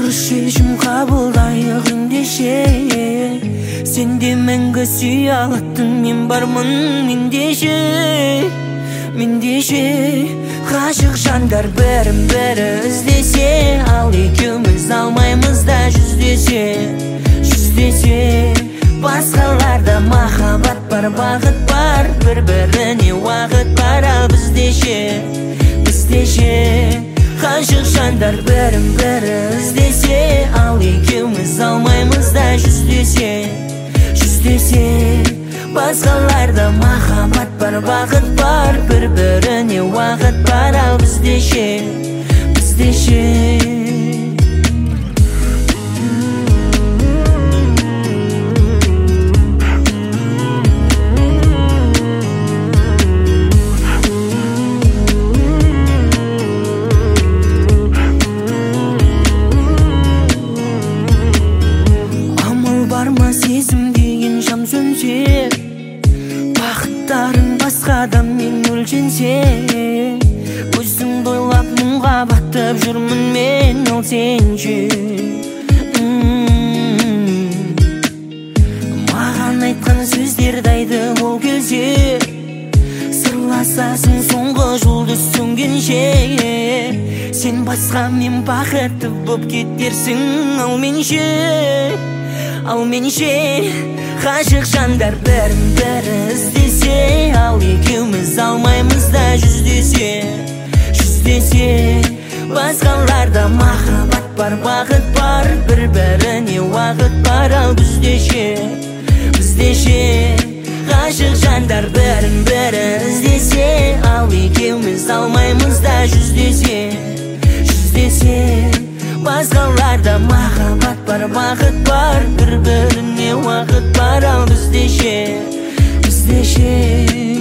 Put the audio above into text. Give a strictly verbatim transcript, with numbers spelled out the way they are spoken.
Дұрыс шешім қабылдайық ендеше. Сенде мәңгі сүйе алатын мен бармын мендеше. Мендеше ғашық жандар бірін-бірі іздесе, ал екеуміз алмаймыз да жүздесе. Жүздесе басқаларда махаббат бар, бағыт бар, бір-біріне уақыт бар, ал біздеше. Біздеше ғашық жандар бірін-бірі іздесе, ал екеуміз алмаймыз да жүздесе. Жүздесе басқаларда махаббат бар, бағыт бар, бір-біріне уақыт бар, ал біздеше. Біздеше сезім деген жам сөнсе, бақыттарың басқа адаммен өлшенсе, өзіңді ойлап мұңға батып жүрмін мен, ол сенше. Маған айтқан сөздерді айты ол келсе, сырласасың соңғы жұлдыз сөнгенше. Сен басқа мен бақытты боп кетерсің, ал менше. Ал менше ғашық жандар бірін-бірі іздесе, ал екеуміз алмаймыз да жүздесе. Жүздесе басқаларда махаббат бар, бағыт бар, бір-біріне уақыт бар, ал біздеше. Біздеше ғашық жандар бірін-бірі іздесе, ал екеуміз алмаймыз да жүздесе. Жүздесе басқаларда махаббат бар, бағыт бар, бір-біріне уақыт бар, ал біздеше. Біздеше